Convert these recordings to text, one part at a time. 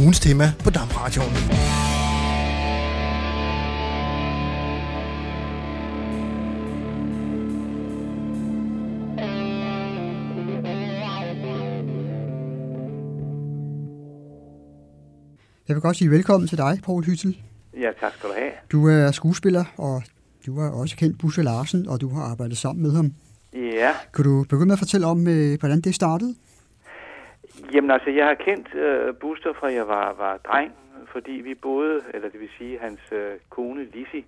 ugens tema på DAB-radioen. Jeg vil godt sige velkommen til dig, Poul Hyttel. Ja, tak skal du have. Du er skuespiller, og du har også kendt Buster Larsen, og du har arbejdet sammen med ham. Ja. Kan du begynde med at fortælle om, hvordan det startede? Jamen altså, jeg har kendt Buster fra jeg var dreng, fordi vi boede, eller det vil sige hans kone Lissi,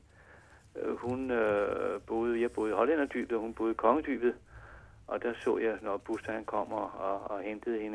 jeg boede i Hollænderdybet, og hun boede i Kongedybet, og der så jeg, når Buster han kom og hentede hende.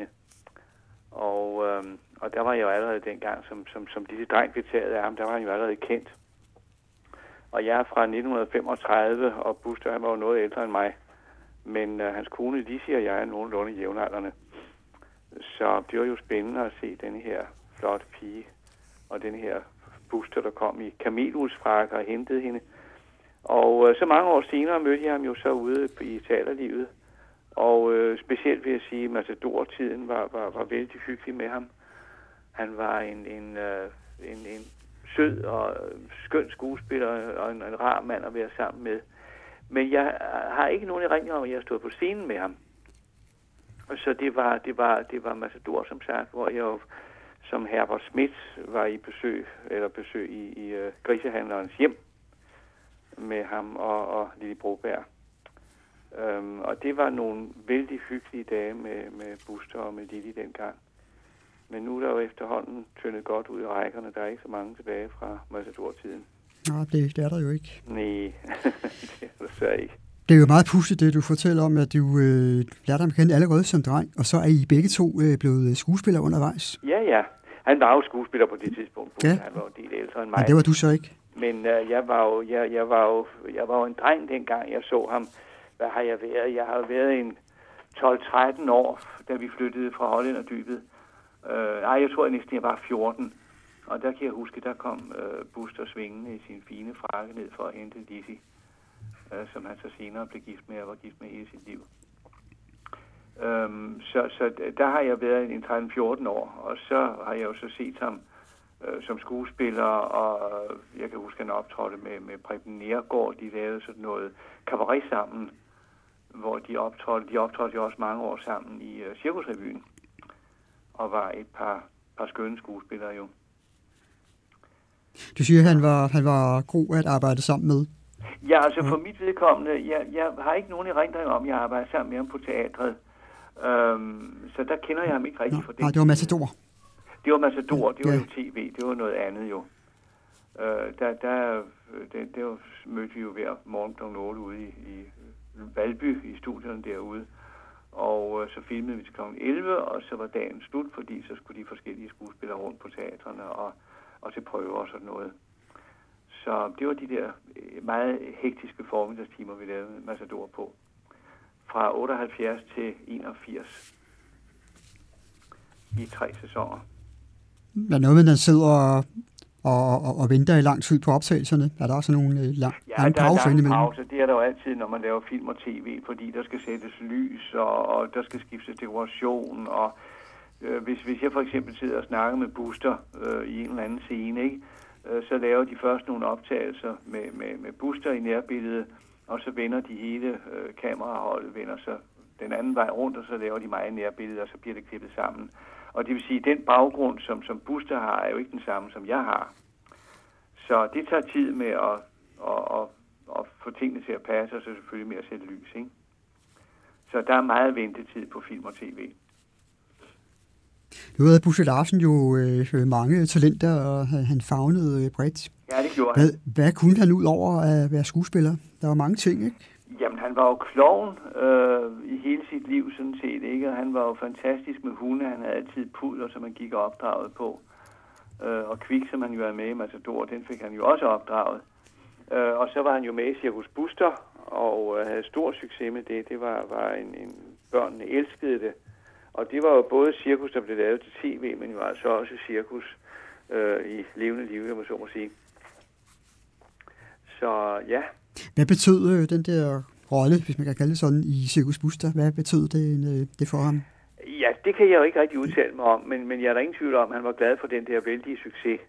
Og der var jeg jo allerede dengang, som lille dreng blev taget af ham, der var han jo allerede kendt. Og jeg er fra 1935, og Buster han var jo noget ældre end mig. Men hans kone Lissi og jeg er nogenlunde jævnaldrende. Så det var jo spændende at se denne her flotte pige, og denne her Buster, der kom i kameluldsfrakke og hentede hende. Og så mange år senere mødte jeg ham jo så ude i teaterlivet. Og specielt vil jeg sige, at Matador-tiden var vældig hyggelig med ham. Han var en sød og skøn skuespiller og en rar mand at være sammen med. Men jeg har ikke nogen erindring om, at jeg stod på scenen med ham. Og så det var Matador, som sagt, hvor jeg jo som Herbert Schmidt var i besøg i grisehandlerens hjem med ham og Lille Broberg. Og det var nogle vældig hyggelige dage med Buster og med Lili dengang. Men nu er der jo efterhånden tyndet godt ud i rækkerne. Der er ikke så mange tilbage fra Matador-tiden. Nej, det er der jo ikke. Nej, det er der så ikke. Det er jo meget pudsigt, det du fortæller om, at du lærte ham kende allerede som dreng, og så er I begge to blevet skuespillere undervejs. Ja. Han var jo skuespiller på det tidspunkt. Ja. Han var jo del ældre end mig. Men det var du så ikke? Men jeg var jo en dreng dengang, jeg så ham. Hvad har jeg været? Jeg har været en 12-13 år, da vi flyttede fra Hollænderdybet. Jeg tror næsten, jeg var 14. Og der kan jeg huske, der kom Buster svingende i sin fine frakke ned for at hente Lissi, som han så senere blev gift med og var gift med hele sit liv. Så der har jeg været en 13-14 år, og så har jeg jo så set ham som skuespiller, og jeg kan huske, han optrådte med Preben Neergaard. De lavede sådan noget cabaret sammen, hvor de optrådte jo også mange år sammen i Cirkusrevyen, og var et par skønne skuespillere jo. Du siger, at han var god at arbejde sammen med. Ja, altså for mit vedkommende, jeg har ikke nogen erindring om, at jeg arbejder sammen med ham på teatret. Så der kender jeg ham ikke rigtig for det. Nej, det var Matador. Det var Matador, det var jo tv, det var noget andet jo. Der mødte vi jo hver morgen kl. 8 ude i Valby, i studierne derude. Og så filmede vi til kl. 11, og så var dagen slut, fordi så skulle de forskellige skuespillere rundt på teatrene og til prøver og sådan noget. Så det var de der meget hektiske formiddagstimer, vi lavede Matador på. Fra 78 til 81. I 3 sæsoner. Men noget med, at den sidder og venter i lang tid på optagelserne. Er der også nogle lang pause indimellem? Ja, pause. Det er der jo altid, når man laver film og tv, fordi der skal sættes lys, og der skal skiftes dekoration, og hvis jeg for eksempel sidder og snakker med Buster i en eller anden scene, ikke, så laver de først nogle optagelser med Buster i nærbilledet, og så vender de hele kameraholdet, vender så den anden vej rundt, og så laver de mig i nærbilledet, og så bliver det klippet sammen. Og det vil sige, at den baggrund, som Buster har, er jo ikke den samme, som jeg har. Så det tager tid med at få tingene til at passe, og så selvfølgelig med at sætte lys, ikke? Så der er meget ventetid på film og tv. Nu havde Buster Larsen jo mange talenter, og han favnede bredt. Ja, det gjorde han. Hvad kunne han ud over at være skuespiller? Der var mange ting, ikke? Jamen, han var jo klovn i hele sit liv, sådan set, ikke? Og han var jo fantastisk med hunde. Han havde altid pudler, som han gik og opdraget på. Og Kvik, som han jo er med i Matador, den fik han jo også opdraget. Og så var han jo med i Cirkus Buster, og havde stor succes med det. Det var en børnene elskede det. Og det var jo både cirkus, der blev lavet til tv, men jo altså også cirkus i levende liv, jeg må så sige. Så ja. Hvad betød den der rolle, hvis man kan kalde det sådan, i Cirkus Buster? Hvad betød det for ham? Ja, det kan jeg jo ikke rigtig udtale mig om, men jeg er da ingen tvivl om, at han var glad for den der vældige succes,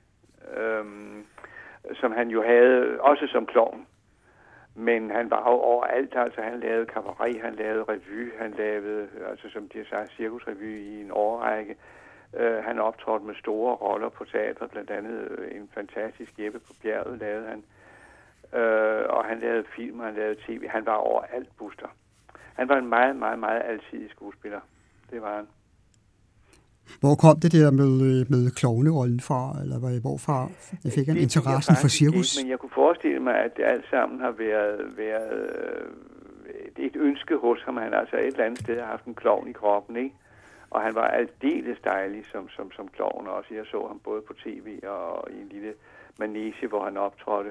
som han jo havde, også som klovn. Men han var jo overalt, altså han lavede cabaret, han lavede revy, han lavede, altså som de har sagt, cirkusrevy i en årrække. Han optrådte med store roller på teatret, blandt andet en fantastisk Jeppe på bjerget lavede han. Og han lavede film, og han lavede tv. Han var overalt, Buster. Han var en meget, meget, meget alsidig skuespiller. Det var han. Hvor kom det der med klovnerollen fra, eller hvorfra fik han interessen for cirkus? Ikke, men jeg kunne forestille mig, at det alt sammen har været et ønske hos ham. Han altså et eller andet sted har haft en klovn i kroppen, ikke? Og han var aldeles dejlig som klovn også. Jeg så ham både på tv og i en lille manege, hvor han optrådte.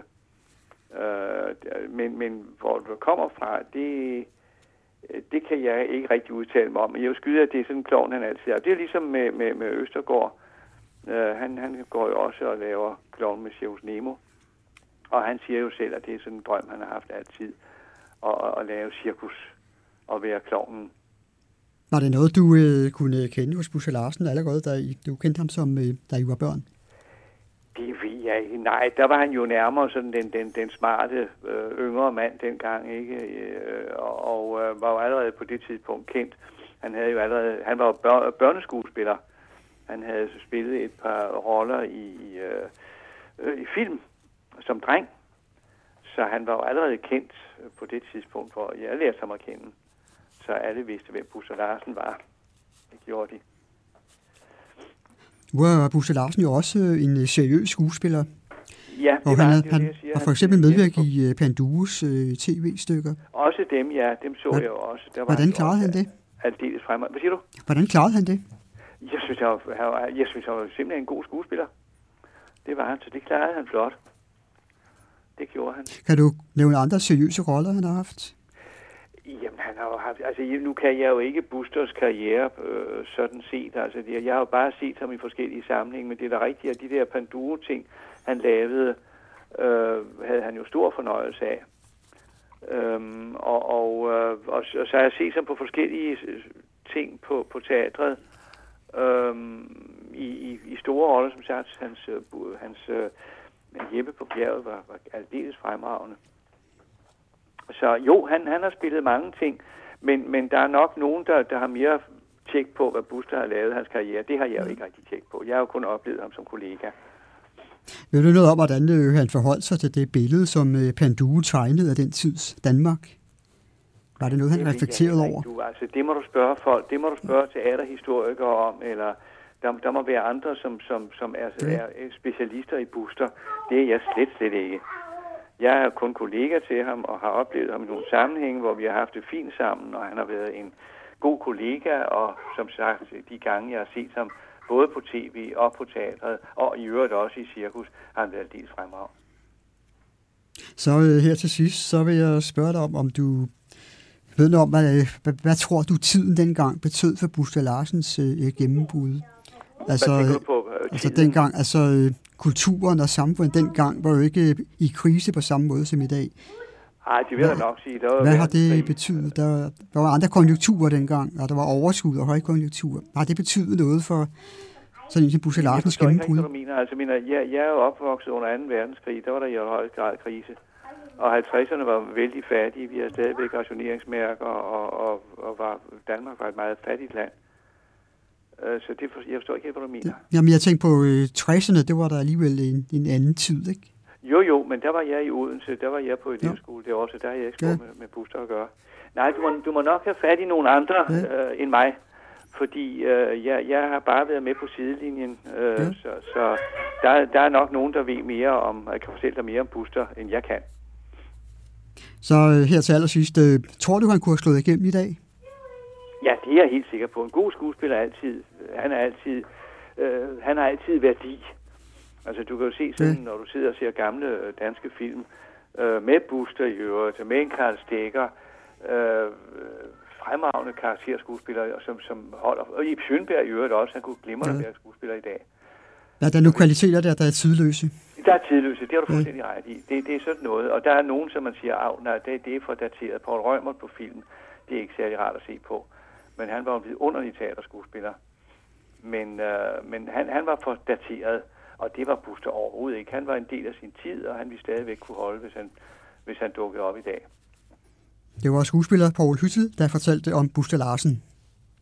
Men hvor det kommer fra, det kan jeg ikke rigtig udtale mig om. Men jeg vil skyde, at det er sådan en klovn, han altid er. Det er ligesom med Østergaard. Han går jo også og laver klovn med Cirkus Nemo. Og han siger jo selv, at det er sådan en drøm, han har haft altid. At lave cirkus og være klovnen. Var det noget, du kunne kende hos Buster Larsen allerede, da du kendte ham, da I var børn? Det ved jeg ikke. Nej, der var han jo nærmere sådan den smarte yngre mand dengang, ikke? Og var jo allerede på det tidspunkt kendt. Han var jo børneskuespiller. Han havde spillet et par roller i film som dreng. Så han var jo allerede kendt på det tidspunkt, hvor jeg lærte ham at kende. Så alle vidste, hvem Buster Larsen var. Det gjorde de. Nu er Buster Larsen jo også en seriøs skuespiller. Ja, og han har for eksempel medvirket i Pandues tv-stykker. Også dem, ja. Dem så jeg jo også. Hvordan klarede han det? Aldeles fremad. Hvad siger du? Hvordan klarede han det? Jeg synes, han var simpelthen en god skuespiller. Det var han, så det klarede han flot. Det gjorde han. Kan du nævne andre seriøse roller, han har haft? Jamen, han har jo haft... Altså, nu kan jeg jo ikke Busters karriere sådan set. Altså, jeg har jo bare set ham i forskellige sammenhænge, men det er da rigtigt, at de der Panduro-ting, han lavede, havde han jo stor fornøjelse af. Og så har jeg set ham på forskellige ting på teatret. I store roller, som sagt, hans Jeppe på bjerget var aldeles fremragende. Så jo, han har spillet mange ting, men der er nok nogen, der har mere tjek på, hvad Buster har lavet hans karriere. Det har jeg jo ikke rigtig tjek på. Jeg har jo kun oplevet ham som kollega. Ved du noget om, hvordan han forholdt sig til det billede, som Panduro tegnede af den tids Danmark? Var det noget, han reflekterede over? Altså, det må du spørge folk. Det må du spørge teaterhistorikere om, eller der må være andre, som er specialister i Buster. Det er jeg slet ikke. Jeg er kun kollega til ham, og har oplevet ham i nogle sammenhænge, hvor vi har haft det fint sammen, og han har været en god kollega, og som sagt, de gange, jeg har set ham, både på tv og på teatret, og i øvrigt også i cirkus, har han været aldeles fremragende. Så her til sidst, så vil jeg spørge dig om du ved noget om, hvad tror du tiden dengang betød for Buster Larsens gennembrud? Altså dengang, kulturen og samfundet dengang var jo ikke i krise på samme måde som i dag. Nej, det vil jeg nok sige. Hvad har det betydet? Der var andre konjunkturer dengang, og der var overskud og højkonjunktur. Har det betydet noget for sådan en som Buster Larsens gennembrud? Jeg er jo opvokset under 2. verdenskrig. Der var der i høj grad krise. Og 50'erne var vældig fattige. Vi havde stadigvæk rationeringsmærker, og Danmark var et meget fattigt land. Så jeg forstår ikke helt, hvad du mener. Jamen, jeg tænkte på 60'erne, det var der alligevel en anden tid, ikke? Jo, men der var jeg i Odense, der var jeg på elevskole det år, så der har jeg ikke med Buster at gøre. Nej, du må nok have fat i nogle andre end mig, fordi jeg har bare været med på sidelinjen, så der er nok nogen, der ved mere om, jeg kan fortælle dig mere om Buster, end jeg kan. Så her til allersidst, tror du, han kunne have slået igennem i dag? Ja, det er jeg helt sikker på. En god skuespiller altid. Han har altid værdi. Altså, du kan jo se sådan, når du sidder og ser gamle danske film, med Buster i øvrigt, med en Karl Stikker, fremragende karakterskuespillere, som holder... Og Ib Schønberg i øvrigt også, han kunne glimrende være skuespiller i dag. Ja, der er nogle kvaliteter der er tidløse. Der er tidløse, det har du fuldstændig ret i. Det er sådan noget, og der er nogen, som man siger, nej, det er for dateret. Poul Reumert på film, det er ikke særlig rart at se på. men han var jo en vidunderlig teaterskuespiller. Men han var for dateret, og det var Buster overhovedet ikke. Han var en del af sin tid, og han ville stadigvæk kunne holde, hvis han dukkede op i dag. Det var skuespiller Poul Hyttel, der fortalte om Buster Larsen.